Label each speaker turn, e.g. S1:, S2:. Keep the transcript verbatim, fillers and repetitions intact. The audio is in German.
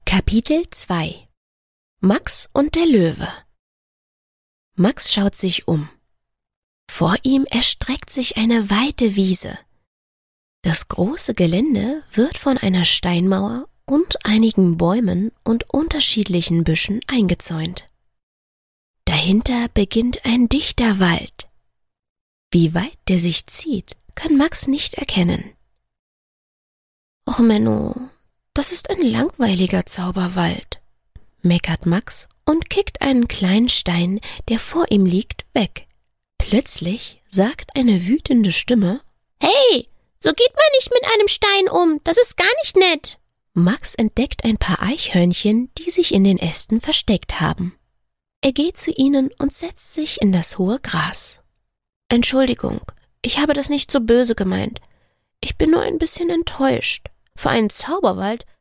S1: Kapitel zwei. Max und der Löwe. Max schaut sich um. Vor ihm erstreckt sich eine weite Wiese. Das große Gelände wird von einer Steinmauer und einigen Bäumen und unterschiedlichen Büschen eingezäunt. Dahinter beginnt ein dichter Wald. Wie weit der sich zieht, kann Max nicht erkennen. »Och Menno, das ist ein langweiliger Zauberwald«, meckert Max und kickt einen kleinen Stein, der vor ihm liegt, weg. Plötzlich sagt eine wütende Stimme:
S2: »Hey, so geht man nicht mit einem Stein um, das ist gar nicht nett!«
S1: Max entdeckt ein paar Eichhörnchen, die sich in den Ästen versteckt haben. Er geht zu ihnen und setzt sich in das hohe Gras. »Entschuldigung, ich habe das nicht so böse gemeint. Ich bin nur ein bisschen enttäuscht. Für einen Zauberwald